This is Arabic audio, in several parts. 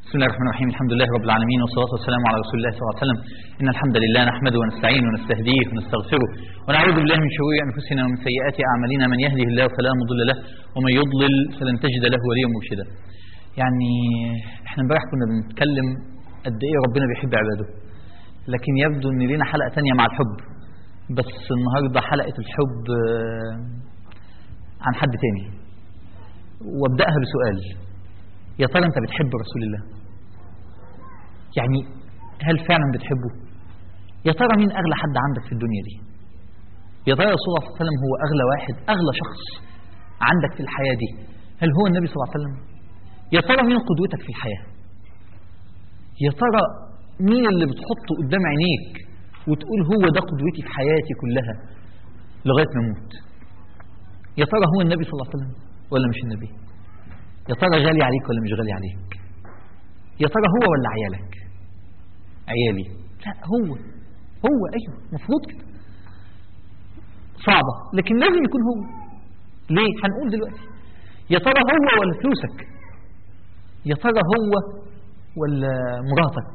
بسم الله الرحمن الرحيم. الحمد لله رب العالمين، والصلاة والسلام على رسول الله صلى الله عليه وسلم. إن الحمد لله نحمده ونستعينه ونستهديه ونستغفره ونعوذ بالله من شرور أنفسنا ومن سيئات أعمالنا، من يهده الله فلا مضل له ومن يضلل فلن تجد له وليا مرشدا. يعني احنا امبارح كنا بنتكلم قد ايه ربنا بيحب عباده، لكن يبدو ان لينا حلقة تانية مع الحب، بس النهاردة حلقة الحب عن حد تاني، وابدأها بسؤال: يا ترى انت بتحب رسول الله؟ يعني هل فعلا بتحبه؟ يا ترى مين اغلى حد عندك في الدنيا دي؟ يا ترى رسول الله صلى الله عليه وسلم هو اغلى واحد، اغلى شخص عندك في الحياة دي؟ هل هو النبي صلى الله عليه وسلم؟ يا ترى مين قدوتك في الحياة؟ يا ترى مين اللي بتحطه قدام عينيك وتقول هو ده قدوتي في حياتي كلها لغاية ما اموت؟ يا ترى هو النبي صلى الله عليه وسلم ولا مش النبي؟ يا ترى غالي عليك ولا مش غالي عليك؟ يا ترى هو ولا عيالك؟ عيالي؟ لا، هو ايوه، مفروض كده. صعبة لكن لازم يكون هو. ليه؟ هنقول دلوقتي. يا ترى هو ولا فلوسك؟ يا ترى هو ولا مراتك؟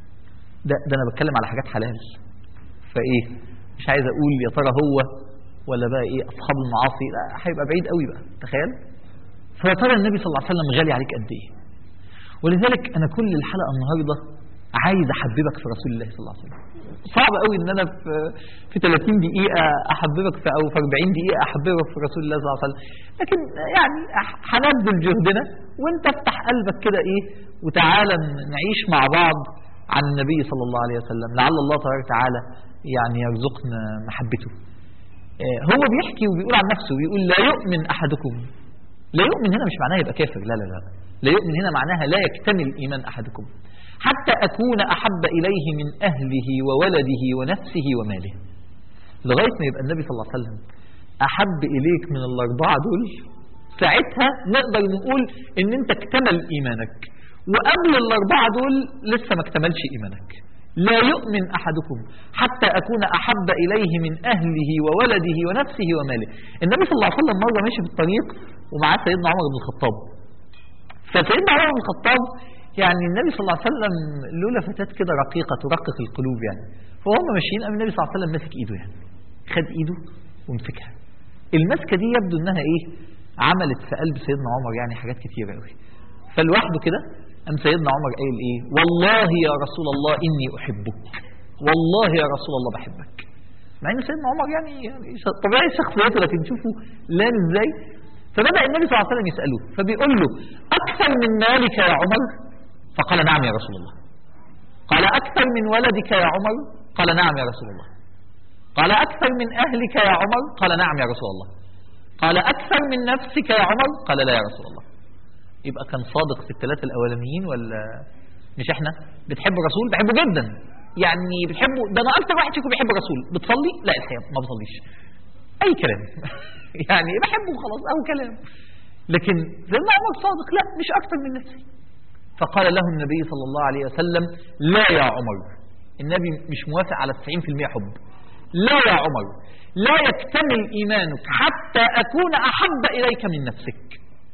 ده انا بتكلم على حاجات حلال، فايه مش عايز اقول يا ترى هو ولا بقى ايه اصحاب المعاصي، لا هيبقى بعيد قوي بقى. تخيل. فيا ترى النبي صلى الله عليه وسلم غالي عليك قد ايه؟ ولذلك انا كل الحلقه النهارده عايز احببك في رسول الله صلى الله عليه وسلم. صعب قوي ان انا في 30 دقيقه احببك في، او في 40 دقيقه احببك في رسول الله صلى الله عليه وسلم، لكن يعني هنبذل جهدنا، وانت افتح قلبك كده ايه وتعالى نعيش مع بعض عن النبي صلى الله عليه وسلم، لعل الله تبارك وتعالى يعني يرزقنا محبته. هو بيحكي وبيقول عن نفسه، بيقول: لا يؤمن احدكم. لا يؤمن هنا مش معناها يبقى كافر، لا لا لا. لا يؤمن هنا معناها لا يكتمل إيمان أحدكم حتى أكون أحب إليه من أهله وولده ونفسه وماله. لغاية ما يبقى النبي صلى الله عليه وسلم أحب إليك من الأربعة دول، ساعتها نقدر نقول إن أنت اكتمل إيمانك، وقبل الأربعة دول لسه ما اكتملش إيمانك. لا يؤمن أحدكم حتى أكون أحب إليه من أهله وولده ونفسه وماله. النبي صلى الله عليه وسلم مرة ماشي في الطريق ومعاه سيدنا عمر بن الخطاب، فسيدنا عمر بن الخطاب يعني النبي صلى الله عليه وسلم له لفتات كده رقيقة ترقق القلوب يعني، فهم ماشيين قام النبي صلى الله عليه وسلم ماسك إيده، يعني خد إيده ومسكها. المسكة دي يبدو إنها إيه عملت في قلب سيدنا عمر يعني حاجات كتيرة قوي. فلوحده كده قام سيدنا عمر قايل إيه: والله يا رسول الله إني أحبك، والله يا رسول الله بحبك. مع إن سيدنا عمر يعني طبيعي شخصيته، لكن شوفوا لان إزاي. فبدأ النبي صلى الله عليه وسلم يسأله، فبيقول له: أكثر من مالك يا عمر؟ فقال: نعم يا رسول الله. قال: أكثر من ولدك يا عمر؟ قال: نعم يا رسول الله. قال: أكثر من أهلك يا عمر؟ قال: نعم يا رسول الله. قال: أكثر من نفسك يا عمر؟ قال: لا يا رسول الله. يبقى كان صادق في الثلاثة الأولانيين ولا مش؟ احنا بتحب الرسول؟ بحبه جدا، يعني بتحبه، ده أنا أكثر واحد فيكم بيحب الرسول. بتصلي؟ لا الحقيقة ما بصليش، أي كلام يعني بحبه خلاص أو كلام. لكن سيدنا عمر صادق: لا مش أكثر من نفسي. فقال له النبي صلى الله عليه وسلم: لا يا عمر. النبي مش موافق على 90% حب. لا يا عمر، لا يكتمل إيمانك حتى أكون أحب إليك من نفسك.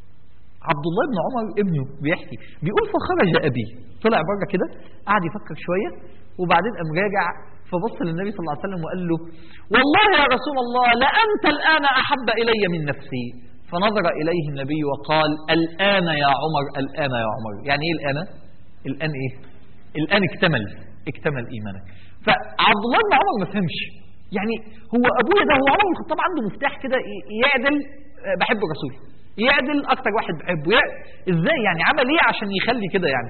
عبد الله بن عمر ابنه بيحكي، بيقول: فخرج أبي، طلع بره كده قعد يفكر شوية، وبعدين قام راجع فبص للنبي صلى الله عليه وسلم وقال له: والله يا رسول الله لأنت الآن أحب إلي من نفسي. فنظر إليه النبي وقال: الآن يا عمر، الآن يا عمر. يعني إيه الآن؟ الآن إيه؟ الآن اكتمل إيمانك. فعبد الله بن عمر ما فهمش، يعني هو أبويا ده، هو عمر بن الخطاب عنده مفتاح كده يعدل بحب الرسول، يعدل أكتر واحد بحبه، إزاي يعني؟ عمل إيه عشان يخلي كده يعني؟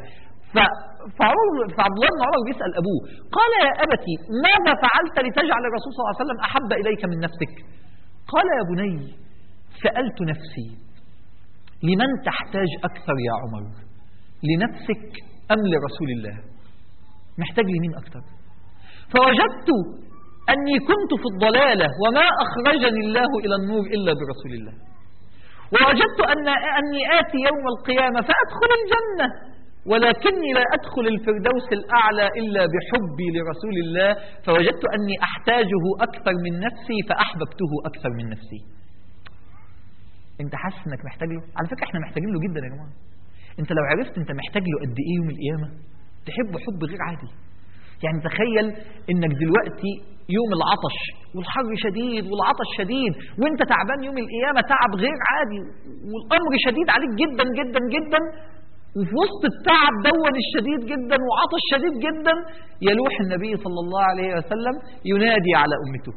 فعبد الله بن عمر بيسأل أبوه، قال: يا أبتي ماذا فعلت لتجعل الرسول صلى الله عليه وسلم أحب إليك من نفسك؟ قال: يا بني سألت نفسي لمن تحتاج أكثر يا عمر، لنفسك أم لرسول الله؟ محتاج لمين أكثر؟ فوجدت أني كنت في الضلالة وما أخرجني الله إلى النور إلا برسول الله، ووجدت أني آتي يوم القيامة فأدخل الجنة ولكني لا أدخل الفردوس الأعلى إلا بحبي لرسول الله، فوجدت أني أحتاجه أكثر من نفسي فأحببته أكثر من نفسي. أنت حاسس أنك محتاج له؟ على فكرة احنا محتاجين له جدا يا جماعة. انت لو عرفت انت محتاج له قد ايه يوم القيامة تحبه حب غير عادي. يعني تخيل انك دلوقتي يوم العطش والحر شديد والعطش شديد وانت تعبان يوم القيامة تعب غير عادي والامر شديد عليك جدا جدا جدا، وفي وسط التعب دون الشديد جدا وعطش شديد جدا يلوح النبي صلى الله عليه وسلم ينادي على أمته: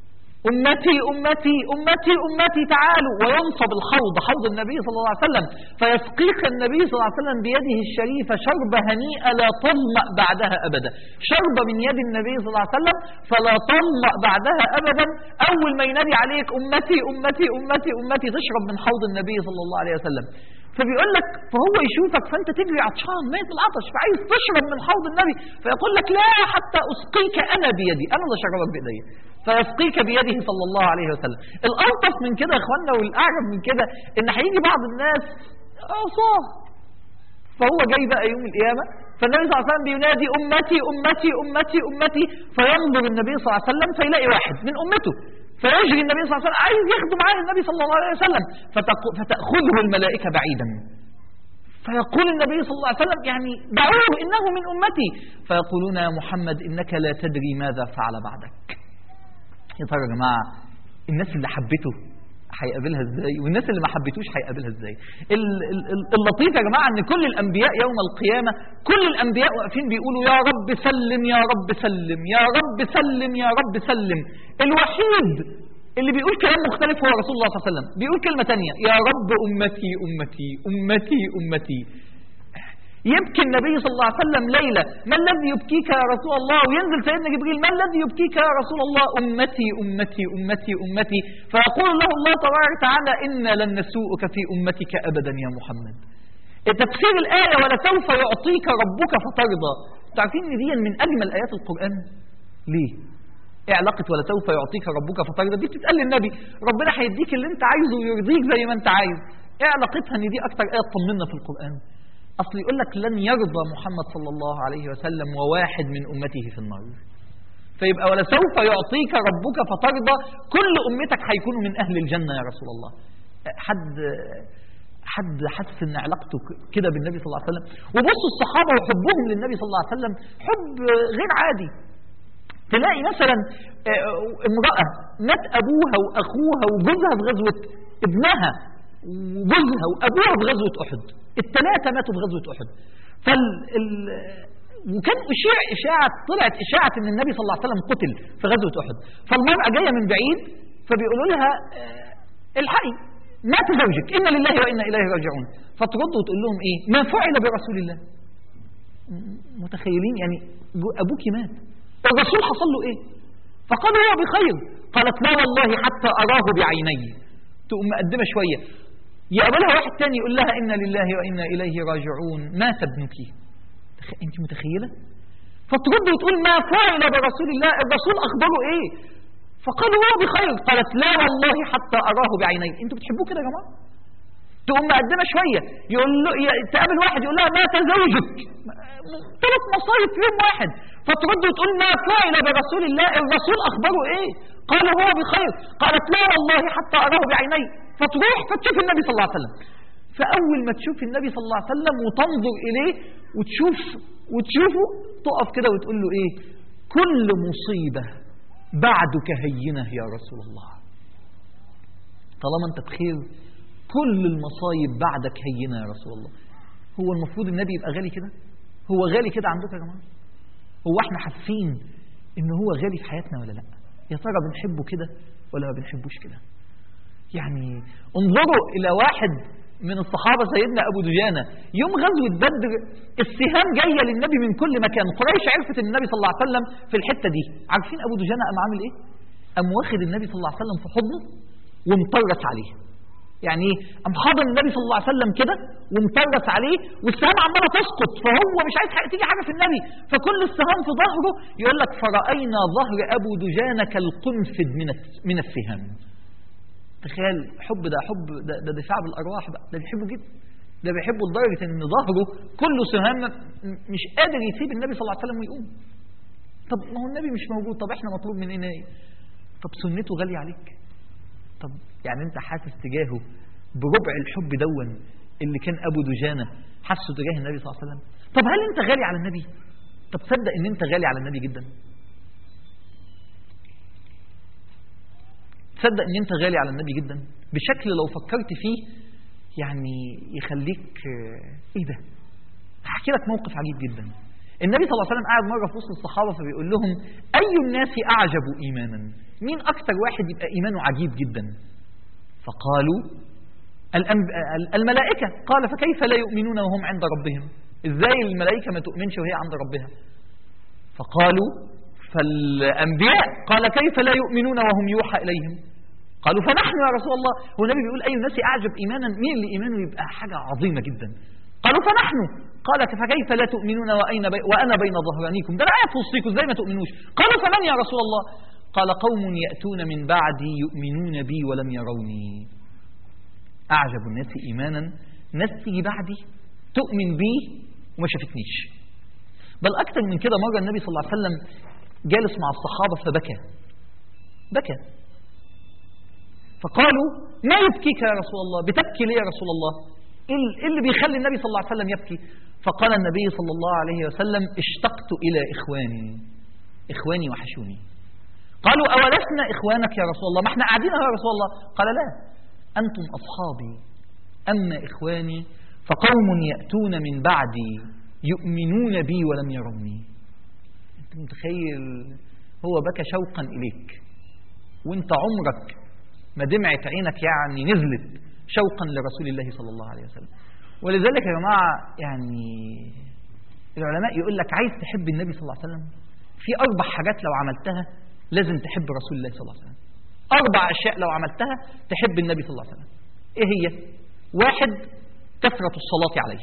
أمتي أمتي أمتي أمتي تعالوا، وينصب الحوض، حوض النبي صلى الله عليه وسلم، فيسقيك النبي صلى الله عليه وسلم بيده الشريفة شربة هنيئة لا تظمأ بعدها أبدا، شربة من يد النبي صلى الله عليه وسلم فلا تظمأ بعدها أبدا. أول ما ينادي عليك أمتي أمتي أمتي أمتي تشرب من حوض النبي صلى الله عليه وسلم. فبيقول لك فهو يشوفك فانت تجري عطشان ميت العطش فعايز تشرب من حوض النبي، فيقول لك لا حتى اسقيك انا بيدي، انا اللي اشربك بايدي، فيسقيك بيده صلى الله عليه وسلم. الالطف من كده يا اخوانا والاعجب من كده ان هيجي بعض الناس عصاه، فهو جاي بقى يوم القيامه فالنبي صلى الله عليه وسلم بينادي امتي امتي امتي امتي، فينظر النبي صلى الله عليه وسلم فيلاقي واحد من امته، فيجري النبي صلى الله عليه وسلم عايز ياخده معاه النبي صلى الله عليه وسلم، فتأخذه الملائكة بعيدا، فيقول النبي صلى الله عليه وسلم يعني دعوه إنه من أمتي، فيقولون يا محمد إنك لا تدري ماذا فعل بعدك. يا ترى يا جماعة الناس اللي حبته هيقابلها ازاي والناس اللي ما حبتوش هيقابلها ازاي؟ اللطيف يا جماعه ان كل الانبياء يوم القيامه كل الانبياء واقفين بيقولوا يا رب سلم يا رب سلم يا رب سلم يا رب سلم. الوحيد اللي بيقول كلام مختلف هو رسول الله صلى الله عليه وسلم، بيقول كلمه ثانيه: يا رب امتي امتي امتي امتي. يبكي النبي صلى الله عليه وسلم ليلة: ما الذي يبكيك يا رسول الله؟ وينزل سيدنا جبريل: ما الذي يبكيك يا رسول الله؟ أمتي أمتي أمتي أمتي. فيقول له الله تبارك وتعالى: إنا لن نسوءك في أمتك أبدا يا محمد. تفسير الآية ولسوف يعطيك ربك فترضى، تعرفين ان دي من أجمل آيات القرآن. ليه؟ ايه علاقة ولسوف يعطيك ربك فترضى؟ دي بتتقال للنبي، ربنا هيديك اللي انت عايزه ويرضيك زي ما انت عايز. ايه علاقتها ان دي اكتر آية تطمنا في القرآن؟ أصل يقول لك لن يرضى محمد صلى الله عليه وسلم وواحد من أمته في النار، فيبقى ولسوف يعطيك ربك فترضى، كل أمتك هيكونوا من أهل الجنة يا رسول الله. حد حس ان علاقته كده بالنبي صلى الله عليه وسلم؟ وبصوا الصحابة وحبهم للنبي صلى الله عليه وسلم حب غير عادي. تلاقي مثلا امرأة مات أبوها وأخوها وجوزها في غزوة، ابنها وجوزها وأبوها في غزوة أحد، الثلاثة ماتوا في غزوة أحد. وكان طلعت إشاعة إن النبي صلى الله عليه وسلم قتل في غزوة أحد، فالمرأة جاية من بعيد فبيقولوا لها الحقي مات زوجك، إنا لله وإنا إليه راجعون. فترد وتقول لهم إيه؟ ما فعل برسول الله؟ متخيلين يعني أبوك مات، الرسول حصل له إيه؟ فقالوا هو بخير. قالت لا والله حتى أراه بعيني. تقوم مقدمة شوية، يقابلها واحد تاني يقول لها إنا لله وإنا إليه راجعون، مات ابنك. أنت متخيلة؟ فترد وتقول ما فعل برسول الله؟ الرسول أخبره إيه؟ فقالوا هو بخير. قالت لا والله حتى أراه بعيني. أنتوا بتحبوه كده يا جماعة؟ تقوم مقدمة شوية، يقول له تقابل واحد يقول لها مات زوجك، 3 مصايب في يوم واحد. فترد وتقول ما فعل برسول الله؟ الرسول أخبره إيه؟ قال هو بخير. قالت لا والله حتى أراه بعيني. فتروح فتشوف النبي صلى الله عليه وسلم، فأول ما تشوف النبي صلى الله عليه وسلم وتنظر إليه وتشوفه تقف كده وتقول له إيه؟ كل مصيبة بعدك هينة يا رسول الله. طالما أنت بخير كل المصايب بعدك هينة يا رسول الله. هو المفروض النبي يبقى غالي كده؟ هو غالي كده عندك يا جماعة؟ هو احنا حاسين إن هو غالي في حياتنا ولا لأ؟ يا ترى بنحبه كده ولا ما بنحبوش كده؟ يعني انظروا إلى واحد من الصحابة سيدنا أبو دجانة يوم غزوة بدر، السهام جاية للنبي من كل مكان، قريش عرفت النبي صلى الله عليه وسلم في الحتة دي. عارفين أبو دجانة قام عامل إيه؟ قام واخد النبي صلى الله عليه وسلم في حضنه ومطرس عليه. يعني ايه؟ قام حاضن النبي صلى الله عليه وسلم كده ومطرس عليه، والسهام عماله تسقط، فهو مش عايز تيجي حاجه في النبي، فكل السهام في ظهره. يقول لك فرأينا ظهر ابو دجانه كالقنفذ من السهام. تخيل حب ده، حب ده دفاع بالارواح بقى، ده بيحبه جدا، ده بيحبه لدرجه ان ظهره كله سهام مش قادر يسيب النبي صلى الله عليه وسلم ويقوم. طب ما هو النبي مش موجود، طب احنا مطلوب مننا ايه؟ طب سنته غاليه عليك؟ طب يعني انت حاسس تجاهه بربع الحب دون اللي كان ابو دجانه حسوا تجاه النبي صلى الله عليه وسلم. طب هل أنت غالي على النبي؟ طب تصدق أن أنت غالي على النبي جدا؟ تصدق أن أنت غالي على النبي جدا بشكل لو فكرت فيه يعني يخليك إيه ده؟ هحكي لك موقف عجيب جدا. النبي صلى الله عليه وسلم قاعد مرة في وسط الصحابة فبيقول لهم أي الناس أعجب إيمانا؟ مين أكتر واحد يبقى إيمانه عجيب جدا؟ فقالوا الملائكة. قال فكيف لا يؤمنون وهم عند ربهم؟ إزاي الملائكة ما تؤمنش وهي عند ربها؟ فقالوا فالأنبياء. قال كيف لا يؤمنون وهم يوحى إليهم؟ قالوا فنحن يا رسول الله. هو النبي بيقول أي الناس أعجب إيمانا؟ مين اللي إيمانه يبقى حاجة عظيمة جدا؟ قالوا فنحن. قال فكيف لا تؤمنون وأنا بين ظهرانيكم؟ ده الآية في وسطكم إزاي ما تؤمنوش؟ قالوا فمن يا رسول الله؟ قال قوم يأتون من بعدي يؤمنون بي ولم يروني. أعجب الناس إيمانا ناس تيجي بعدي تؤمن بي وما شافتنيش. بل أكثر من كده، مرة النبي صلى الله عليه وسلم جالس مع الصحابة فبكى. فقالوا ما يبكيك يا رسول الله؟ بتبكي ليه يا رسول الله؟ إيه اللي بيخلي النبي صلى الله عليه وسلم يبكي؟ فقال النبي صلى الله عليه وسلم اشتقت إلى إخواني وحشوني. قالوا أولسنا إخوانك يا رسول الله؟ ما احنا قاعدين يا رسول الله. قال لا، أنتم أصحابي، أما إخواني فقوم يأتون من بعدي يؤمنون بي ولم يروني. أنت متخيل؟ هو بكى شوقا إليك وانت عمرك ما دمعت عينك يعني نزلت شوقا لرسول الله صلى الله عليه وسلم. ولذلك يا جماعة يعني العلماء يقول لك عايز تحب النبي صلى الله عليه وسلم في 4 حاجات لو عملتها لازم تحب رسول الله صلى الله عليه وسلم. 4 أشياء لو عملتها تحب النبي صلى الله عليه وسلم. إيه هي؟ 1 كثرة الصلاة عليه.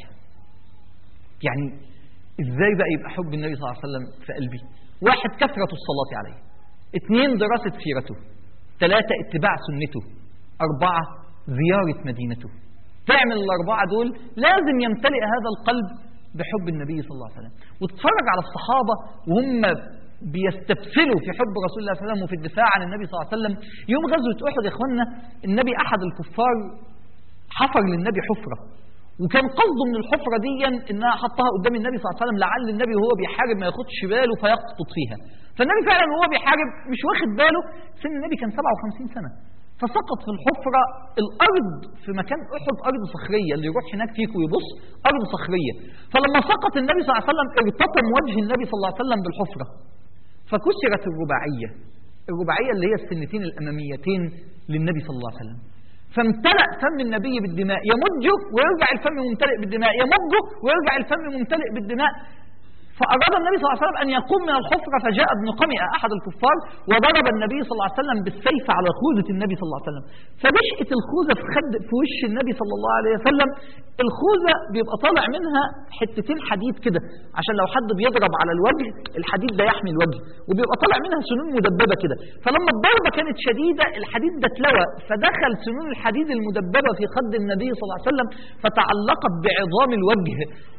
يعني إزاي بقى يبقى حب النبي صلى الله عليه وسلم في قلبي؟ 1 كثرة الصلاة عليه. 2 دراسة سيرته. 3 اتباع سنته. 4 زيارة مدينته. تعمل ال4 دول لازم يمتلئ هذا القلب بحب النبي صلى الله عليه وسلم. وتتفرج على الصحابة وهم بيستبسلوا في حب رسول الله صلى الله عليه وسلم وفي الدفاع عن النبي صلى الله عليه وسلم. يوم غزوة أحد يا إخواننا النبي أحد الكفار حفر للنبي حفرة، وكان قصده من الحفرة دي إنها حطها قدام النبي صلى الله عليه وسلم لعل النبي وهو بيحارب ما ياخدش باله فيقطط فيها. فالنبي فعلا وهو بيحارب مش واخد باله، سن النبي كان 57 سنة، فسقط في الحفرة. الأرض في مكان أحد أرض صخرية، اللي يروح هناك فيك ويبص أرض صخرية. فلما سقط النبي صلى الله عليه وسلم ارتطم وجه النبي صلى الله عليه وسلم بالحفرة فكسرت الرباعية اللي هي السنتين الأماميتين للنبي صلى الله عليه وسلم. فامتلأ فم النبي بالدماء، يمجه ويرجع الفم ممتلئ بالدماء، يمجه ويرجع الفم ممتلئ بالدماء. فأراد النبي صلى الله عليه وسلم أن يقوم من الحفرة، فجاء ابن قمئة أحد الكفار وضرب النبي صلى الله عليه وسلم بالسيف على خوذة النبي صلى الله عليه وسلم. فنشأت الخوذة في وش النبي صلى الله عليه وسلم. الخوذة بيبقى طالع منها حتتين حديد كده عشان لو حد بيضرب على الوجه الحديد ده يحمي الوجه، وبيبقى طالع منها سنون مدببة كده. فلما الضربة كانت شديدة الحديد ده اتلوى، فدخل سنون الحديد المدببة في خد النبي صلى الله عليه وسلم فتعلقت بعظام الوجه،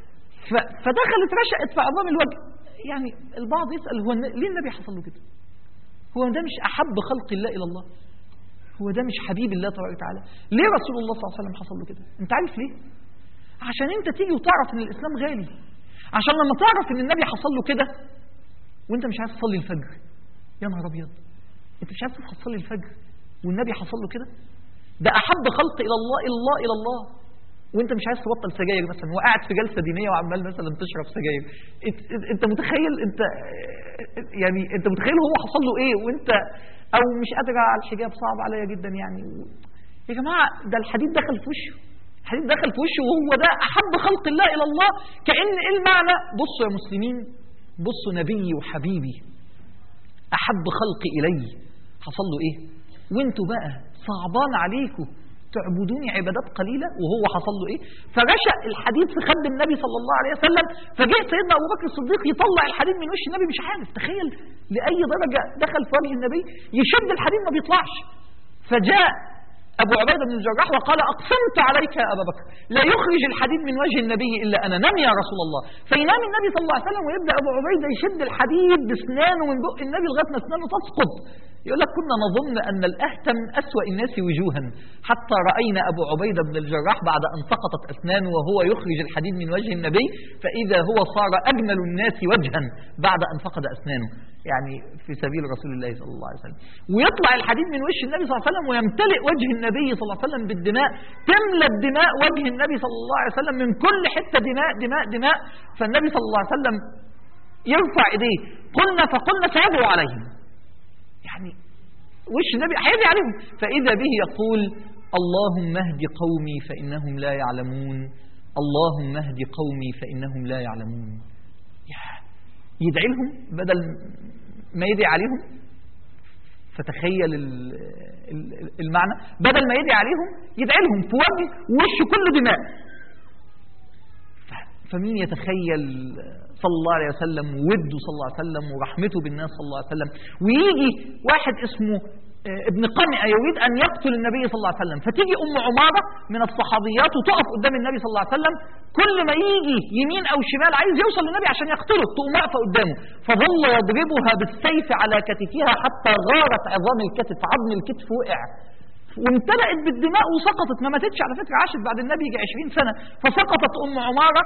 فدخلت رشقت في عظام الوجه. يعني البعض يسأل هو ليه النبي حصل له كده؟ هو ده مش أحب خلق الله إلى الله؟ هو ده مش حبيب الله تبارك وتعالى؟ ليه رسول الله صلى الله عليه وسلم حصل له كده؟ أنت عارف ليه؟ عشان أنت تيجي وتعرف إن الإسلام غالي. عشان لما تعرف إن النبي حصل له كده وأنت مش عايز تصلي الفجر، يا نهار أبيض، أنت مش عايز تصلي الفجر والنبي حصل له كده؟ ده أحب خلق إلى الله وانت مش عايز تبطل سجاير مثلا، وقاعد في جلسه دينيه وعمال مثلا تشرب سجاير. انت متخيل انت متخيل هو حصل له ايه وانت او مش قادر على الحجاب، صعب عليا جدا يعني. يا جماعه ده الحديد دخل في وشه، وهو ده احب خلق الله الى الله. كأن ايه المعنى؟ بصوا يا مسلمين، بصوا نبيي وحبيبي احب خلق الي حصل له ايه، وانتوا بقى صعبان عليكم تعبدوني عبادات قليلة وهو حصل له ايه؟ فرشق الحديد في خد النبي صلى الله عليه وسلم. فجاء سيدنا أبو بكر الصديق يطلع الحديد من وش النبي مش عارف، تخيل لأي درجة دخل في وجه النبي، يشد الحديد ما بيطلعش. فجاء أبو عبيدة بن الجراح وقال أقسمت عليك يا أبا بكر لا يخرج الحديد من وجه النبي إلا أنا، نم يا رسول الله. فينام النبي صلى الله عليه وسلم ويبدأ أبو عبيدة يشد الحديد بسنانه من بق النبي لغاية ما اسنانه تسقط. يقول لك كنا نظن أن الأهتم أسوأ الناس وجوها حتى رأينا أبو عبيدة بن الجراح بعد أن سقطت أسنانه وهو يخرج الحديد من وجه النبي، فإذا هو صار أجمل الناس وجها بعد أن فقد أسنانه، يعني في سبيل رسول الله صلى الله عليه وسلم. ويطلع الحديد من وجه النبي صلى الله عليه وسلم ويمتلئ وجه النبي صلى الله عليه وسلم بالدماء، تملى الدماء وجه النبي صلى الله عليه وسلم من كل حتة دماء دماء دماء. فالنبي صلى الله عليه وسلم يرفع إيديه، فقلنا سيدعو عليهم، يعني وش النبي هيدعي عليهم، فإذا به يقول اللهم اهد قومي فإنهم لا يعلمون، اللهم اهد قومي فإنهم لا يعلمون. يدعي لهم بدل ما يدعي عليهم. فتخيل المعنى، بدل ما يدعي عليهم يدعي لهم في وجه وش كله دماء. فمين يتخيل صلى الله عليه وسلم ووده صلى الله عليه وسلم ورحمته بالناس صلى الله عليه وسلم، ويجي واحد اسمه ابن قمئة يريد أن يقتل النبي صلى الله عليه وسلم، فتيجي أم عمارة من الصحابيات وتقف قدام النبي صلى الله عليه وسلم، كل ما يجي يمين أو شمال عايز يوصل للنبي عشان يقتله تقوم واقفة قدامه، فظل يضربها بالسيف على كتفها حتى غارت عظام الكتف، عظم الكتف وقع وامتلأت بالدماء وسقطت، ما ماتتش على فكرة، عاشت بعد النبي يجي 20 سنة، فسقطت أم عمارة.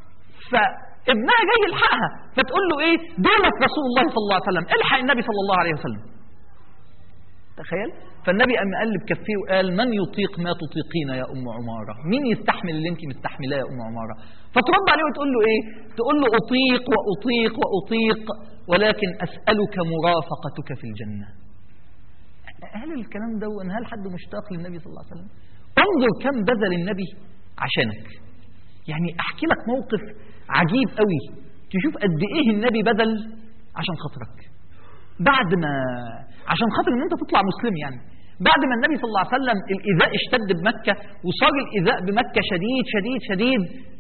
فابنها جاي يلحقها فتقول له ايه، دونك رسول الله صلى الله عليه وسلم، الحق النبي صلى الله عليه وسلم. تخيل. فالنبي قام قلب كفيه وقال من يطيق ما تطيقين يا ام عماره، مين يستحمل اللي انت مستحملاه يا ام عماره؟ فترد عليه وتقول له ايه، تقول له اطيق واطيق واطيق ولكن اسالك مرافقتك في الجنه. هل الكلام ده هل حد مشتاق للنبي صلى الله عليه وسلم؟ انظر كم بذل النبي عشانك. يعني احكي لك موقف عجيب قوي تشوف قد ايه النبي بذل عشان خاطرك، بعد ما عشان خاطر ان انت تطلع مسلم. يعني بعد ما النبي صلى الله عليه وسلم الايذاء اشتد بمكة وصار الايذاء بمكة شديد شديد شديد،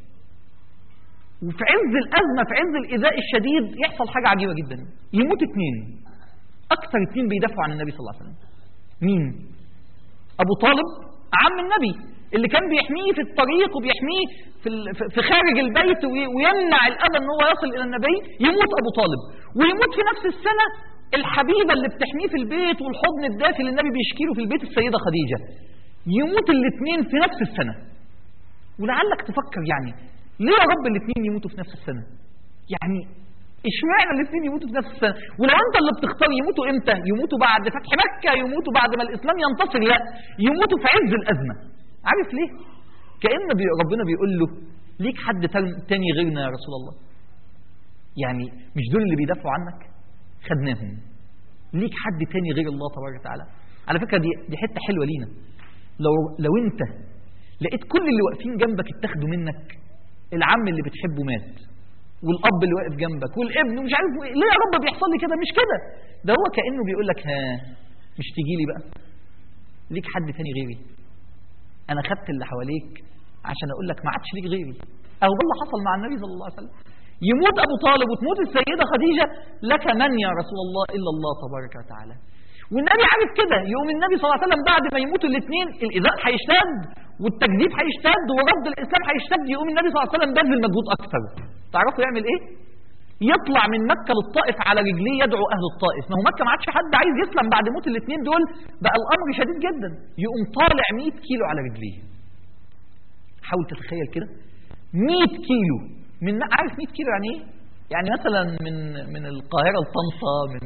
وفي عز الازمة في عز الايذاء الشديد يحصل حاجة عجيبة جدا، يموت اثنين، اكثر اثنين بيدافعوا عن النبي صلى الله عليه وسلم. مين؟ ابو طالب عم النبي اللي كان بيحميه في الطريق وبيحميه في خارج البيت ويمنع الأذى ان هو يصل إلى النبي، يموت أبو طالب. ويموت في نفس السنة الحبيبة اللي بتحميه في البيت والحضن الدافي اللي النبي بيشكيله في البيت السيدة خديجة، يموت الاثنين في نفس السنة. ولعلك تفكر يعني ليه يا رب الاثنين يموتوا في نفس السنة؟ يعني اشمعنى الاثنين يموتوا في نفس السنة؟ ولو انت اللي بتختار يموتوا امتى؟ يموتوا بعد فتح مكة، يموتوا بعد ما الإسلام ينتصر؟ لا، يموتوا في عز الأزمة. عارف ليه؟ كأن ربنا بيقول له ليك حد تاني غيرنا يا رسول الله، يعني مش دول اللي بيدافعوا عنك خدناهم، ليك حد تاني غير الله تبارك وتعالى. على فكرة دي حتة حلوة لينا. لو انت لقيت كل اللي واقفين جنبك اتاخدوا منك، العم اللي بتحبه مات والأب اللي واقف جنبك والابن ومش عارف ليه يا رب بيحصل لي كده، مش كده، ده هو كأنه بيقول لك ها مش تيجي لي بقى، ليك حد تاني غيري، أنا خدت اللي حواليك عشان أقول لك ما عادش ليك غيري. أهو ده اللي حصل مع النبي صلى الله عليه وسلم، يموت أبو طالب وتموت السيدة خديجة، لك من يا رسول الله إلا الله تبارك وتعالى. والنبي عارف كده، يقوم النبي صلى الله عليه وسلم بعد ما يموتوا الاثنين الإيذاء هيشتد والتكذيب هيشتد ورد الإسلام هيشتد، يقوم النبي صلى الله عليه وسلم بذل مجهود أكثر. تعرفوا يعمل إيه؟ يطلع من مكة للطائف على رجليه يدعو أهل الطائف، ما هو مكة ما عادش حد عايز يسلم بعد موت الاثنين دول، بقى الأمر شديد جدا، يقوم طالع 100 كيلو على رجليه. حاول تتخيل كده 100 كيلو من، عارف 100 كيلو يعني ايه؟ يعني مثلا من القاهرة لطنطا، من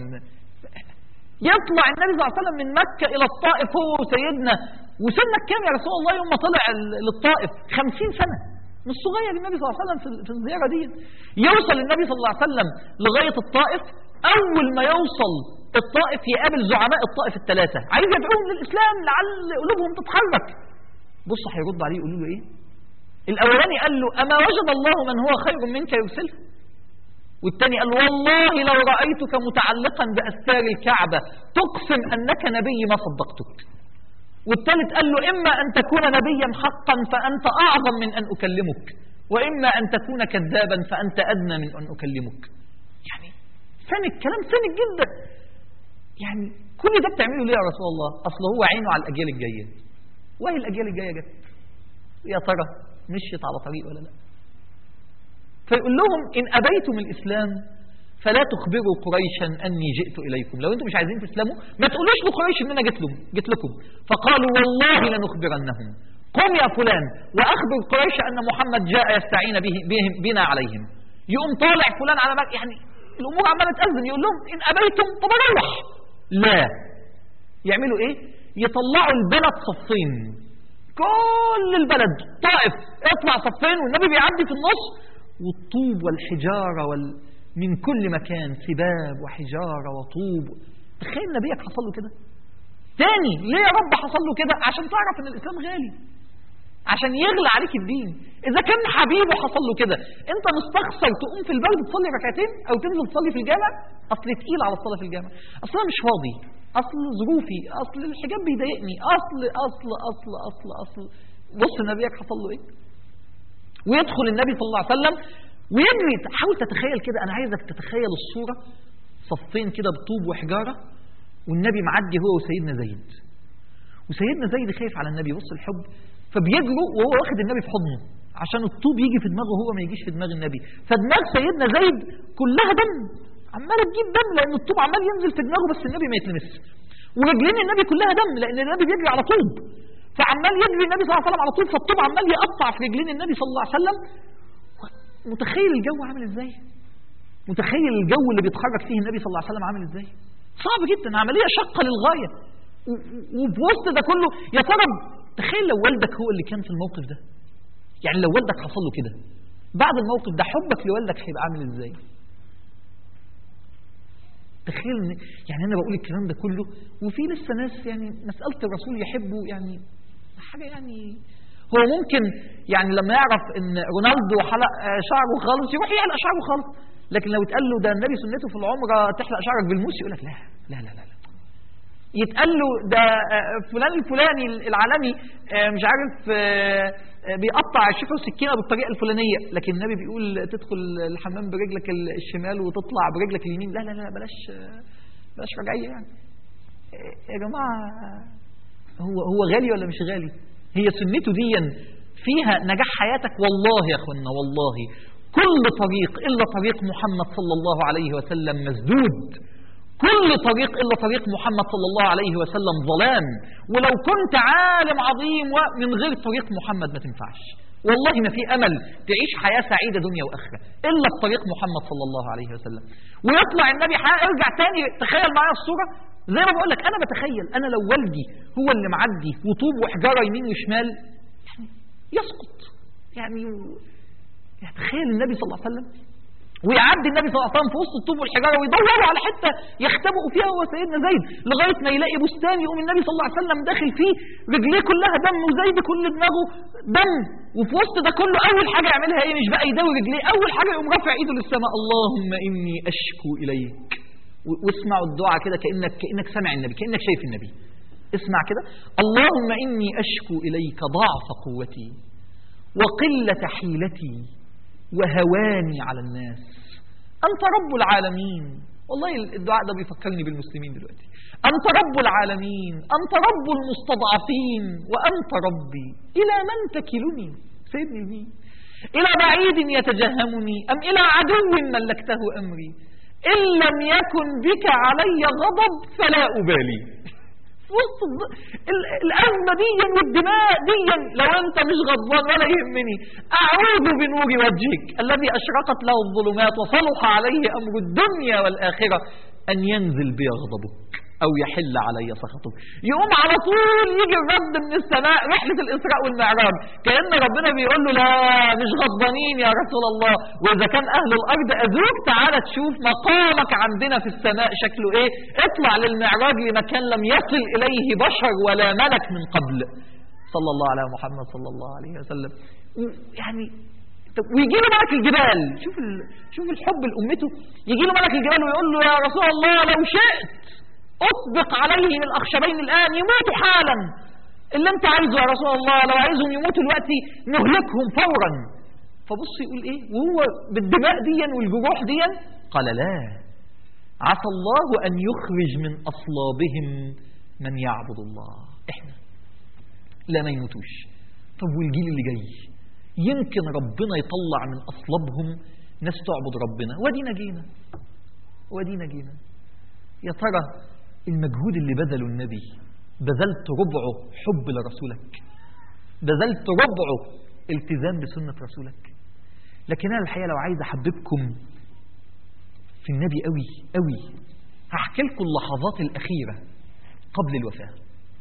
يطلع النبي صلى الله عليه وسلم من مكة إلى الطائف هو وسيدنا. وسنك كام يا رسول الله يوم ما طلع للطائف؟ 50 سنة، مش صغير النبي صلى الله عليه وسلم في الزيارة دي. يوصل النبي صلى الله عليه وسلم لغاية الطائف، أول ما يوصل الطائف يقابل زعماء الطائف الثلاثة، عايز يدعوهم للإسلام لعل قلوبهم تتحرك. بص هيرد عليه يقولوا له إيه؟ الأولاني قال له أما وجد الله من هو خير منك يرسله؟ والثاني قال له والله لو رأيتك متعلقا بأستار الكعبة تقسم أنك نبي ما صدقتك. والثالث قال له إما أن تكون نبيا حقا فأنت أعظم من أن أكلمك، وإما أن تكون كذابا فأنت أدنى من أن أكلمك. يعني سنك كلام سنك جدا. يعني كل ده بتعمله ليه يا رسول الله؟ أصل هو عينه على الأجيال الجاية، وهي الأجيال الجاية جت، يا ترى مشيت على طريق ولا لا؟ فيقول لهم إن أبيتم الإسلام فلا تخبروا قريشا أني جئت إليكم. لو أنتم مش عايزين تسلموا ما تقولوش لقريش إن أنا جيت لكم. فقالوا والله لنخبرنهم، قم يا فلان وأخبر قريش أن محمد جاء يستعين بنا عليهم. يقوم طالع فلان على يعني الأمور عمالة تأذن، يقول لهم إن أبيتم طب أروح. لا، يعملوا إيه؟ يطلعوا البلد صفين، كل البلد طائف اطلع صفين والنبي بيعدي في النص، والطوب والحجارة من كل مكان، سباب وحجارة وطوب. تخيل نبيك حصل له كده تاني. ليه يا رب حصل له كده؟ عشان تعرف ان الإسلام غالي، عشان يغلى عليك الدين. إذا كان حبيبه حصل له كده، أنت مستخسر تقوم في البلد تصلي ركعتين أو تنزل تصلي في الجامع؟ أصل تقيل على الصلاة في الجامع، أصل أنا مش فاضي، أصل ظروفي، أصل الحجاب بيضايقني، أصل أصل أصل أصل أصل. بص نبيك حصل له إيه؟ ويدخل النبي صلى الله عليه وسلم ويجري. حاول تتخيل كده، أنا عايزك تتخيل الصورة، صفين كده بطوب وحجارة، والنبي معدي هو وسيدنا زيد. وسيدنا زيد خايف على النبي، بص الحب، فبيجروا وهو واخد النبي في حضنه عشان الطوب يجي في دماغه هو ما يجيش في دماغ النبي. فدماغ سيدنا زيد كلها دم، عماله تجيب دم لان الطوب عمال ينزل في دماغه بس النبي ما يتلمس. ورجلين النبي كلها دم لان النبي بيجري على طوب، فعمال يجري النبي صلى الله عليه وسلم على طول، فالطوب عمال يقطع في رجلين النبي صلى الله عليه وسلم. متخيل الجو عامل ازاي؟ متخيل الجو اللي بيتحرك فيه النبي صلى الله عليه وسلم عامل ازاي؟ صعب جدا، عمليه شاقه للغايه. وفي وسط ده كله يا ترى تخيل لو والدك هو اللي كان في الموقف ده، يعني لو والدك حصل له كده بعد الموقف ده، حبك لوالدك هيبقى عامل ازاي؟ تخيل يعني انا بقول الكلام ده كله وفي لسه ناس يعني مسألة الرسول يحبه يعني حاجة، يعني هو ممكن يعني لما يعرف ان رونالدو حلق شعره خالص يروح يحلق شعره خالص، لكن لو اتقال له ده النبي سنته في العمرة تحلق شعرك بالموس يقول لك لا لا لا لا. يتقال له ده فلان الفلاني العالمي مش عارف بيقطع الشفا والسكينه بالطريقه الفلانيه، لكن النبي بيقول تدخل الحمام برجلك الشمال وتطلع برجلك اليمين. لا لا لا، بلاش رجعيه يعني. يا جماعه هو غالي ولا مش غالي؟ هي سنته دي فيها نجاح حياتك. والله يا اخوانا والله كل طريق الا طريق محمد صلى الله عليه وسلم مسدود، كل طريق إلا طريق محمد صلى الله عليه وسلم ظلام. ولو كنت عالم عظيم ومن غير طريق محمد ما تنفعش، والله ما في أمل تعيش حياة سعيدة دنيا وآخرة إلا الطريق محمد صلى الله عليه وسلم. ويطلع النبي ارجع تاني تخيل معايا الصورة زي ما بقول لك. أنا بتخيل أنا لو والدي هو اللي معدي وطوب وحجارة يمين وشمال يعني يسقط، يعني تخيل النبي صلى الله عليه وسلم ويعدي النبي صلى الله عليه وسلم في وسط الطوب والحجاره ويدوروا على حته يختبئوا فيها هو سيدنا زيد لغايه ما يلاقي بستان يقوم النبي صلى الله عليه وسلم داخل فيه رجليه كلها دم وزيد كل دماغه دم. وفي وسط ده كله اول حاجه يعملها ايه؟ مش بقى يداوي رجليه، اول حاجه يقوم رافع ايده للسماء اللهم اني اشكو اليك. واسمعوا الدعاء كده كانك سامع النبي، كانك شايف النبي. اسمع كده اللهم اني اشكو اليك ضعف قوتي وقله حيلتي وهواني على الناس، أنت رب العالمين. والله الدعاء ده بيفكرني بالمسلمين دلوقتي. أنت رب العالمين، أنت رب المستضعفين، وأنت ربي، إلى من تكلني؟ سيدني مين؟ إلى بعيد يتجهمني أم إلى عدو ملكته أمري؟ إن لم يكن بك علي غضب فلا أبالي. وسط الأزمة دي والدماء دي لو أنت مش غضبان ولا يهمني، أعوذ بنور وجهك الذي أشرقت له الظلمات وصلح عليه أمر الدنيا والآخرة أن ينزل بي غضبك أو يحل علي سخطك. يقوم على طول يجي الرد من السماء رحلة الإسراء والمعراج، كأن ربنا بيقول له لا مش غضبانين يا رسول الله، وإذا كان أهل الأرض أذوك تعالى تشوف مقامك عندنا في السماء شكله إيه، اطلع للمعراج لمكان لم يصل إليه بشر ولا ملك من قبل. صلى الله على محمد صلى الله عليه وسلم. يعني ويجي له ملك الجبال، شوف الحب لأمته، يجي له ملك الجبال ويقول له يا رسول الله لو شئت أطبق عليهم الأخشبين الآن يموتوا حالا، اللي انت عايزه يا رسول الله، لو عايزهم يموتوا دلوقتي نهلكهم فورا. فبص يقول ايه وهو بالدماء ديا والجروح ديا؟ قال لا، عسى الله أن يخرج من أصلابهم من يعبد الله. احنا لا ما يموتوش. طب والجيل اللي جاي يمكن ربنا يطلع من أصلابهم ناس تعبد ربنا، ودينا جينا. يا ترى المجهود اللي بذله النبي بذلت ربعه حب لرسولك، بذلت ربعه التزام بسنة رسولك. لكن أنا الحقيقة لو عايز أحببكم في النبي قوي قوي هحكي لكم اللحظات الأخيرة قبل الوفاة،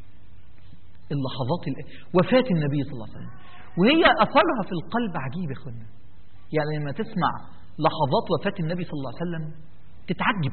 وفاة النبي صلى الله عليه وسلم، وهي أثرها في القلب عجيب يا أخوانا. يعني لما تسمع لحظات وفاة النبي صلى الله عليه وسلم تتعجب،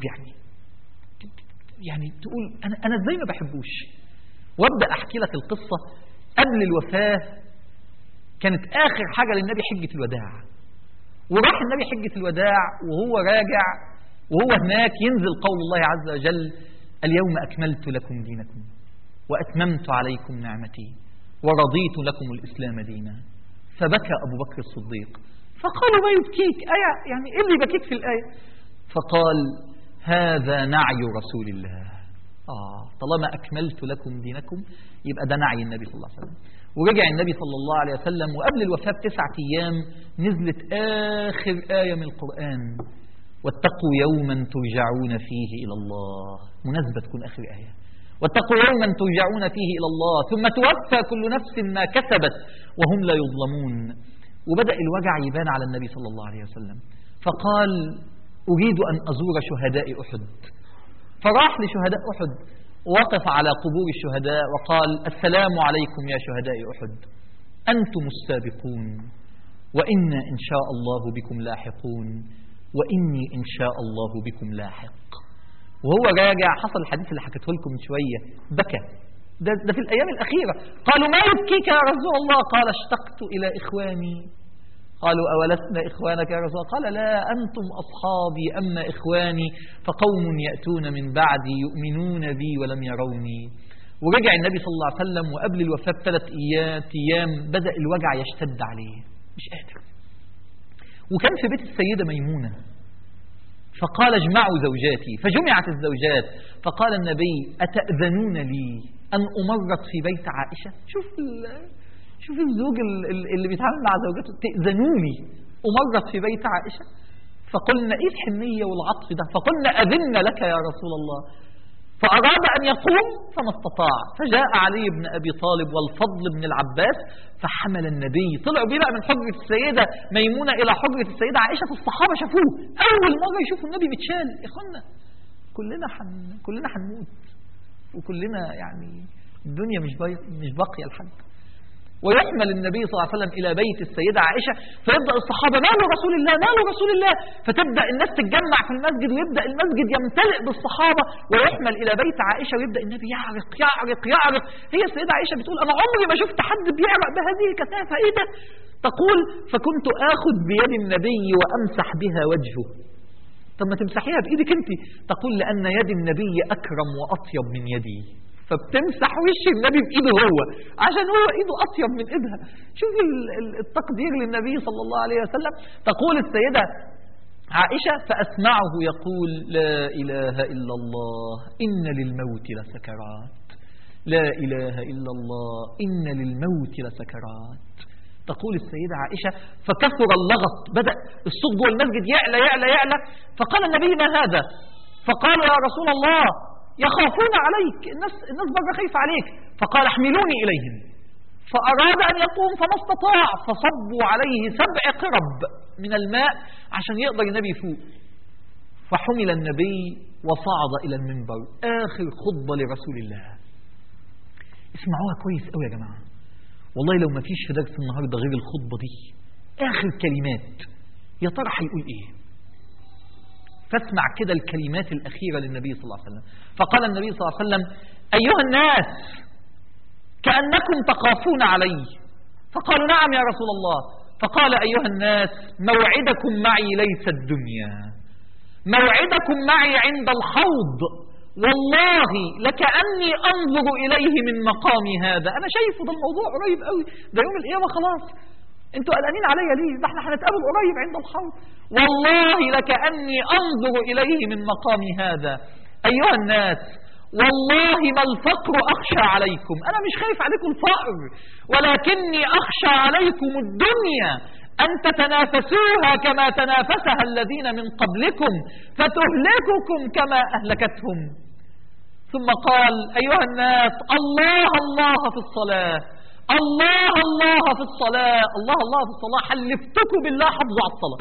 يعني تقول أنا إزاي ما بحبوش. وابدأ أحكي لك القصة. قبل الوفاة كانت آخر حاجة للنبي حجة الوداع، وراح النبي حجة الوداع وهو راجع وهو هناك ينزل قول الله عز وجل: اليوم أكملت لكم دينكم وأتممت عليكم نعمتي ورضيت لكم الإسلام دينا. فبكى أبو بكر الصديق فقالوا: ما يبكيك؟ يعني إيه اللي يبكيك في الآية؟ فقال: هذا نعي رسول الله. طالما أكملت لكم دينكم يبقى ده نعي النبي صلى الله عليه وسلم. ورجع النبي صلى الله عليه وسلم، وقبل الوفاة ب9 أيام نزلت آخر آية من القرآن: واتقوا يوما ترجعون فيه إلى الله. مناسبة تكون آخر آية: واتقوا يوما ترجعون فيه إلى الله ثم توفى كل نفس ما كسبت وهم لا يظلمون. وبدأ الوجع يبان على النبي صلى الله عليه وسلم، فقال: أريد أن أزور شهداء أحد. فراح لشهداء أحد ووقف على قبور الشهداء وقال: السلام عليكم يا شهداء أحد، أنتم السابقون وإنا إن شاء الله بكم لاحقون وإني إن شاء الله بكم لاحق. وهو راجع حصل الحديث اللي حكيته لكم من شوية، بكى. ده في الأيام الأخيرة. قالوا: ما يبكيك يا رسول الله؟ قال: اشتقت إلى إخواني. قالوا: أولسنا إخوانك يا رسول الله؟ قال: لا، أنتم أصحابي، أما إخواني فقوم يأتون من بعدي يؤمنون بي ولم يروني. ورجع النبي صلى الله عليه وسلم، وقبل الوفاة ب3 أيام بدأ الوجع يشتد عليه، مش قادر. وكان في بيت السيدة ميمونة، فقال: اجمعوا زوجاتي. فجمعت الزوجات، فقال النبي: أتأذنون لي أن أمرض في بيت عائشة؟ شوف الزوج اللي بيتعامل مع زوجته: تأذنوني أمرض في بيت عائشة؟ فقلنا: إيه الحنية والعطف ده؟ فقلنا: أذن لك يا رسول الله. فأراد أن يقوم فما استطاع، فجاء علي بن أبي طالب والفضل بن العباس فحمل النبي. طلعوا بيه بقى من حجرة السيدة ميمونة إلى حجرة السيدة عائشة، فالصحابة شافوه أول مرة يشوفوا النبي متشال. يا إخوانا كلنا هنموت، وكلنا يعني الدنيا مش باقية لحد. ويحمل النبي صلى الله عليه وسلم إلى بيت السيدة عائشة، فيبدأ الصحابة: ماله رسول الله، ماله رسول الله. فتبدأ الناس تتجمع في المسجد، ويبدأ المسجد يمتلئ بالصحابة. ويحمل إلى بيت عائشة، ويبدأ النبي يعرق يعرق يعرق. هي السيدة عائشة بتقول: أنا عمري ما شفت حد بيعرق بهذه الكثافة، إيه ده؟ تقول: فكنت آخذ بيد النبي وأمسح بها وجهه. طب ما تمسحيها بإيدك أنت. تقول: لأن يد النبي أكرم وأطيب من يدي. فبتمسح وش النبي بإيده هو، عشان هو إيده أطيب من إيدها. شوف التقدير للنبي صلى الله عليه وسلم. تقول السيدة عائشة: فأسمعه يقول: لا إله إلا الله إن للموت لسكرات، لا إله إلا الله إن للموت لسكرات. تقول السيدة عائشة: فكثر اللغط، بدأ الصوت جوه المسجد يعلى يعلى يعلى. فقال النبي: ما هذا؟ فقال: يا رسول الله يخافون عليك، الناس بره خايفة عليك. فقال: احملوني إليهم. فأراد أن يقوم فما استطاع، فصبوا عليه 7 قرب من الماء عشان يقدر النبي يفوق. فحمل النبي وصعد إلى المنبر، آخر خطبة لرسول الله. اسمعوها كويس قوي يا جماعة، والله لو ما فيش في درس النهاردة غير الخطبة دي، آخر كلمات، يا ترى هيقول إيه؟ فاسمع كده الكلمات الأخيرة للنبي صلى الله عليه وسلم. فقال النبي صلى الله عليه وسلم: أيها الناس كأنكم تخافون علي. فقالوا: نعم يا رسول الله. فقال: أيها الناس موعدكم معي ليس الدنيا، موعدكم معي عند الحوض، والله لكأني أنظر إليه من مقامي هذا. أنا شايفه ده الموضوع قريب قوي، ده يوم القيامة خلاص، انتوا قلقانين عليا ليه؟ ده احنا هنتقابل قريب عند الحوض. والله لكأني أنظر إليه من مقامي هذا. أيها الناس والله ما الفقر أخشى عليكم، أنا مش خايف عليكم الفقر، ولكني أخشى عليكم الدنيا أن تتنافسوها كما تنافسها الذين من قبلكم فتهلككم كما أهلكتهم. ثم قال أيها الناس الله الله في الصلاة، الله الله في الصلاة، الله الله في الصلاة، حلفتكم بالله حفظوا على الصلاة.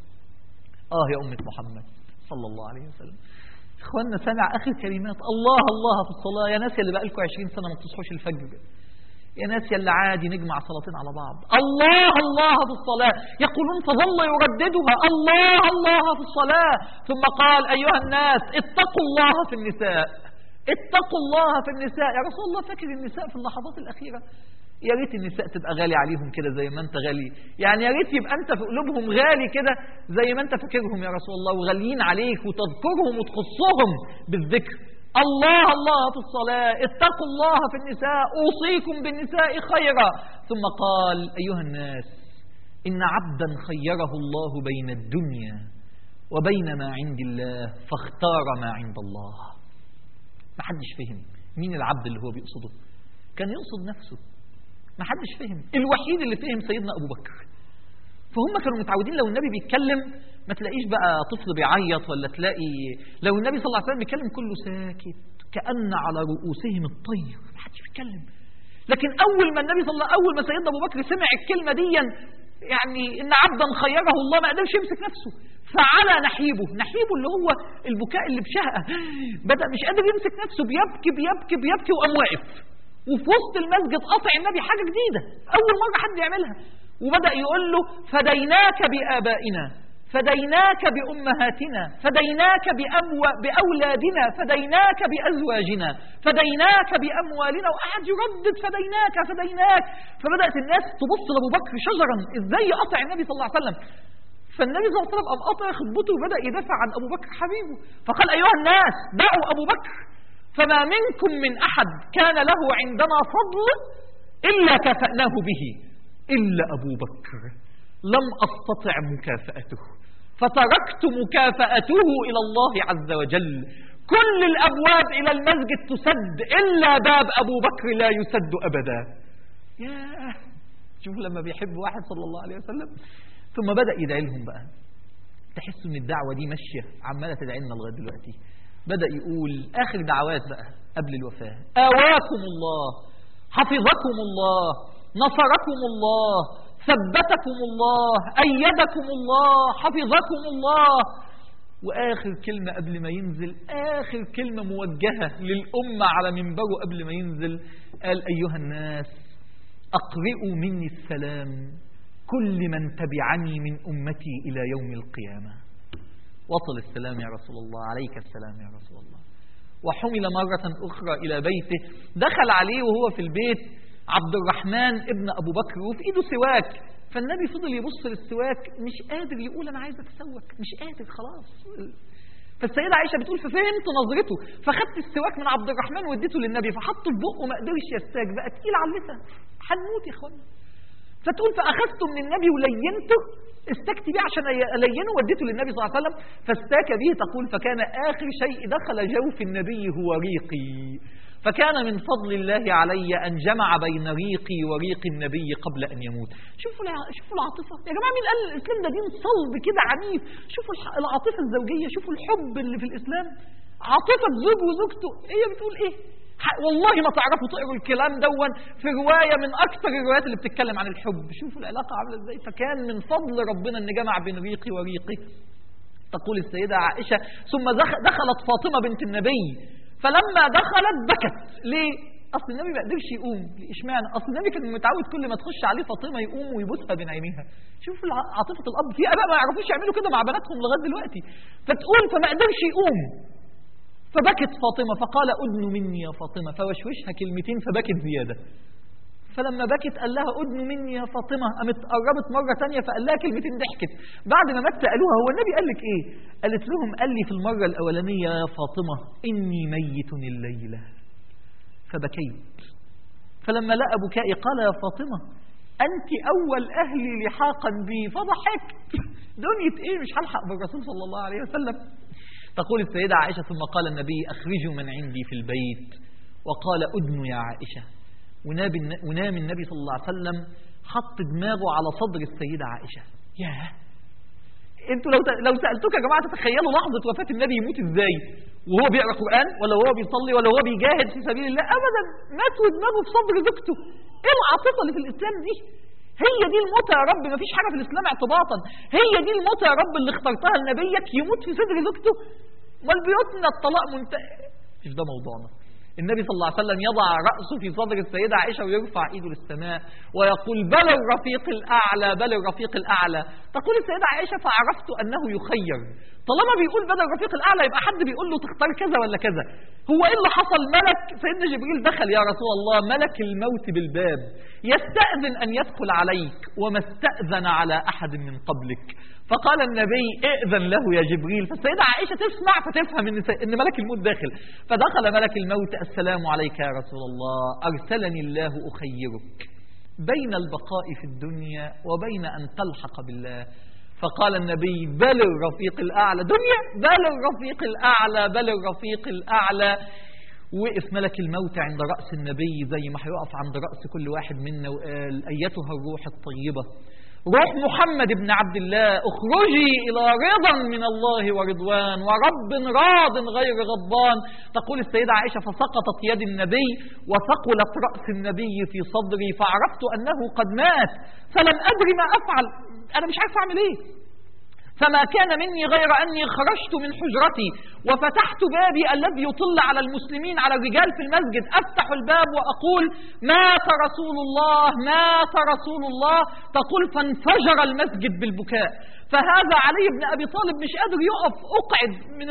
يا أمة محمد صلى الله عليه وسلم، إخواننا سامع آخر كلمات الله الله في الصلاة. يا ناس اللي بقالكم 20 سنة ما بتصحوش الفجر، يا ناس يلا عادي نجمع صلاتين على بعض، الله الله في الصلاة. يقولون فظل يرددها الله الله في الصلاة. ثم قال أيها الناس اتقوا الله في النساء، اتقوا الله في النساء. يا رسول الله فاكر النساء في اللحظات الأخيرة؟ يا ريت النساء تبقى غالي عليهم كده زي ما انت غالي، يعني يا ريت يبقى انت في قلوبهم غالي كده زي ما انت فاكرهم يا رسول الله، وغاليين عليك وتذكرهم وتخصهم بالذكر. الله الله في الصلاة، اتقوا الله في النساء، أوصيكم بالنساء خيرا. ثم قال أيها الناس إن عبدا خيره الله بين الدنيا وبين ما عند الله فاختار ما عند الله. ما حدش فهم مين العبد اللي هو بيقصده، كان يقصد نفسه، ما حدش فهم. الوحيد اللي فهم سيدنا أبو بكر. فهم كانوا متعودين لو النبي بيتكلم ما تلاقيش بقى طفل بيعيط، ولا تلاقي لو النبي صلى الله عليه وسلم بيتكلم كله ساكت كأن على رؤوسهم الطير، ما حدش بيتكلم. لكن أول ما سيدنا أبو بكر سمع الكلمة دي، يعني إن عبدا خيره الله، ما قدرش يمسك نفسه، فعلى نحيبه اللي هو البكاء اللي بشهقة، بدأ مش قادر يمسك نفسه، بيبكي بيبكي بيبكي وقام واقف، وفي وسط المسجد قاطع النبي حاجة جديدة أول مرة حد يعملها، وبدأ يقول له فديناك بآبائنا، فديناك بأمهاتنا، فديناك بأولادنا، فديناك بأزواجنا، فديناك بأموالنا، وقعد يردد فديناك فديناك. فبدأت الناس تبص لأبو بكر شجرا إزاي يقطع النبي صلى الله عليه وسلم. فالنبي صلى الله عليه وسلم قام قطع خطبته وبدأ يدافع عن أبو بكر حبيبه، فقال أيها الناس دعوا أبو بكر، فما منكم من أحد كان له عندنا فضل إلا كفأناه به إلا أبو بكر، لم أستطع مكافأته فتركت مكافأته إلى الله عز وجل. كل الأبواب إلى المسجد تسد إلا باب أبو بكر لا يسد أبدا. شوفوا لما بيحب واحد صلى الله عليه وسلم. ثم بدأ يدعي لهم بقى، تحسوا ان الدعوة دي ماشية عمالة تدعي لنا لغاية دلوقتي. بدأ يقول آخر دعوات بقى قبل الوفاة: آواكم الله، حفظكم الله، نصركم الله، ثبتكم الله، أيدكم الله، حفظكم الله. وآخر كلمة قبل ما ينزل، آخر كلمة موجهة للأمة على منبره قبل ما ينزل، قال أيها الناس أقرئوا مني السلام كل من تبعني من أمتي إلى يوم القيامة. وصل السلام يا رسول الله، عليك السلام يا رسول الله. وحمل مرة أخرى إلى بيته، دخل عليه وهو في البيت عبد الرحمن ابن أبو بكر وفي إيده سواك، فالنبي فضل يبص للسواك مش قادر يقول أنا عايز أتسوك، مش قادر خلاص. فالسيدة عائشة بتقول ففهمت نظرته، فخدت السواك من عبد الرحمن واديته للنبي، فحطه في بقه ما قدرش يستاك، بقى تقيل على اللسان، هنموت يا اخوانا. فتقول فأخذته من النبي ولينته، استكت بيه عشان ألينه واديته للنبي صلى الله عليه وسلم فاستاك به. تقول فكان آخر شيء دخل جوف النبي هو ريقي، فكان من فضل الله علي أن جمع بين ريقي وريق النبي قبل أن يموت. شوفوا العاطفة يا جماعة، مين قال الإسلام ده دين صلب كده عنيف؟ شوفوا العاطفة الزوجية، شوفوا الحب اللي في الإسلام، عاطفة زوج وزوجته. هي بتقول إيه؟ والله ما تعرفوا تقروا الكلام دون في رواية من أكثر الروايات اللي بتتكلم عن الحب. شوفوا العلاقة عاملة إزاي. فكان من فضل ربنا أن جمع بين ريقي وريقي. تقول السيدة عائشة ثم دخلت فاطمة بنت النبي، فلما دخلت بكت. ليه؟ أصل النبي ما قدرش يقوم. اشمعنى؟ أصل النبي كان متعود كل ما تخش عليه فاطمة يقوم ويبوسها بين عينيها. شوفوا عاطفة الأب. في آباء ما يعرفوش يعملوا كده مع بناتهم لغاية دلوقتي. فتقول فما قدرش يقوم، فبكت فاطمة، فقال أدن مني يا فاطمة، فوشوشها كلمتين فبكت زيادة. فلما بكت قال لها أدن مني يا فاطمة، قامت قربت مرة تانية فقال لها كلمتين ضحكت. بعد ما مات سألوها هو النبي قال لك إيه؟ قالت لهم قال لي في المرة الأولانية يا فاطمة إني ميت الليلة، فبكيت. فلما لقى بكائي قال يا فاطمة أنت أول أهلي لحاقا بي، فضحكت. دنيا إيه، مش هلحق بالرسول صلى الله عليه وسلم. تقول السيدة عائشة: ثم قال النبي: أخرجوا من عندي في البيت. وقال: أدنوا يا عائشة. ونام النبي صلى الله عليه وسلم حط دماغه على صدر السيدة عائشة. ياه، انتوا لو سألتوك يا جماعة تتخيلوا لحظة وفاة النبي يموت ازاي؟ وهو بيقرأ قرآن، ولا وهو بيصلي، ولا وهو بيجاهد في سبيل الله؟ أبدا، مات ودماغه في صدر زوجته. ايه العاطفة اللي في الإسلام دي؟ هي دي الموتى يا رب، مفيش حاجة في الإسلام اعتباطا. هي دي الموتى يا رب اللي اخترتها لنبيك، يموت في صدر زوجته. امال بيوتنا الطلاق مش ده موضوعنا. النبي صلى الله عليه وسلم يضع رأسه في صدر السيدة عائشة ويرفع إيده للسماء ويقول: بل الرفيق الأعلى، بل الرفيق الأعلى. تقول السيدة عائشة: فعرفت أنه يخير. طالما بيقول بل الرفيق الأعلى يبقى حد بيقول له تختار كذا ولا كذا. هو إيه اللي حصل؟ ملك سيدنا جبريل دخل يا رسول الله، ملك الموت بالباب يستأذن أن يدخل عليك وما استأذن على أحد من قبلك. فقال النبي: ائذن له يا جبريل. فالسيدة عائشة تسمع فتفهم إن ملك الموت داخل. فدخل ملك الموت: السلام عليك يا رسول الله، أرسلني الله أخيرك بين البقاء في الدنيا وبين أن تلحق بالله. فقال النبي: بل الرفيق الأعلى. دنيا؟ بل الرفيق الأعلى، بل الرفيق الأعلى. وقف ملك الموت عند رأس النبي زي ما هيقف عند رأس كل واحد منا وقال: أيتها الروح الطيبة، روح محمد بن عبد الله، اخرجي إلى رضا من الله ورضوان ورب راض غير غضبان. تقول السيدة عائشة: فسقطت يد النبي وثقلت رأس النبي في صدري، فعرفت أنه قد مات، فلم أدري ما أفعل. أنا مش عارف أعمل إيه. فما كان مني غير أني خرجت من حجرتي وفتحت بابي الذي يطل على المسلمين، على الرجال في المسجد، أفتح الباب وأقول: مات رسول الله، مات رسول الله. تقول: فانفجر المسجد بالبكاء. فهذا علي بن أبي طالب مش قادر يقف، أقعد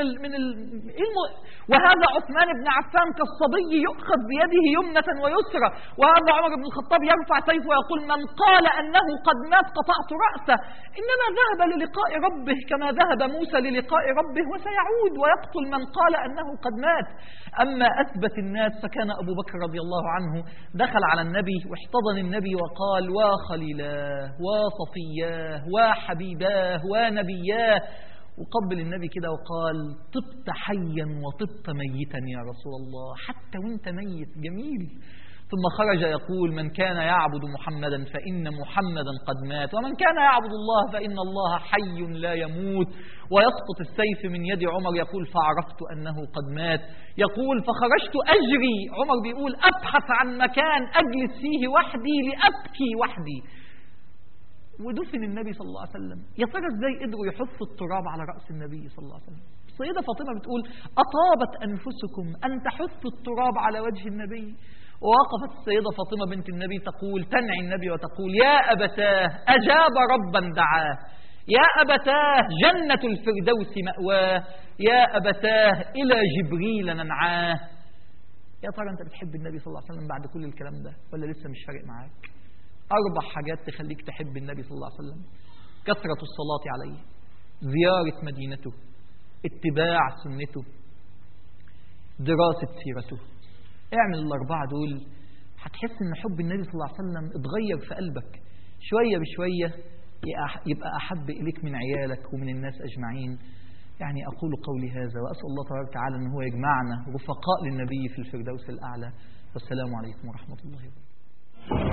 وهذا عثمان بن عفان كالصبي يؤخذ بيده يمنة ويسرى، وهذا عمر بن الخطاب يرفع سيفه ويقول: من قال أنه قد مات قطعت رأسه، إنما ذهب للقاء ربه كما ذهب موسى للقاء ربه وسيعود ويقتل من قال أنه قد مات. أما أثبت الناس فكان أبو بكر رضي الله عنه دخل على النبي واحتضن النبي وقال: وخليلاه وصفياه وحبيباه ونبياه. وقبل النبي كده وقال: طبت حيا وطبت ميتا يا رسول الله، حتى وانت ميت جميل. ثم خرج يقول: من كان يعبد محمدا فإن محمدا قد مات، ومن كان يعبد الله فإن الله حي لا يموت. ويسقط السيف من يد عمر يقول: فعرفت أنه قد مات. يقول: فخرجت أجري، عمر بيقول، أبحث عن مكان أجلس فيه وحدي لأبكي وحدي. ودفن النبي صلى الله عليه وسلم. يا ترى ازاي قدروا يحطوا التراب على رأس النبي صلى الله عليه وسلم؟ السيدة فاطمة بتقول: أطابت أنفسكم أن تحثوا التراب على وجه النبي. ووقفت السيدة فاطمة بنت النبي تقول، تنعي النبي وتقول: يا أبتاه أجاب ربا دعاه، يا أبتاه جنة الفردوس مأواه، يا أبتاه إلى جبريل ننعاه. يا ترى أنت بتحب النبي صلى الله عليه وسلم بعد كل الكلام ده ولا لسه مش فارق معاك؟ 4 حاجات تخليك تحب النبي صلى الله عليه وسلم: كثرة الصلاة عليه، زيارة مدينته، اتباع سنته، دراسة سيرته. اعمل ال4 دول هتحس ان حب النبي صلى الله عليه وسلم اتغير في قلبك شوية بشوية، يبقى أحب إليك من عيالك ومن الناس أجمعين. يعني أقول قولي هذا وأسأل الله تبارك وتعالى أن هو يجمعنا رفقاء للنبي في الفردوس الأعلى. والسلام عليكم ورحمة الله وبركاته.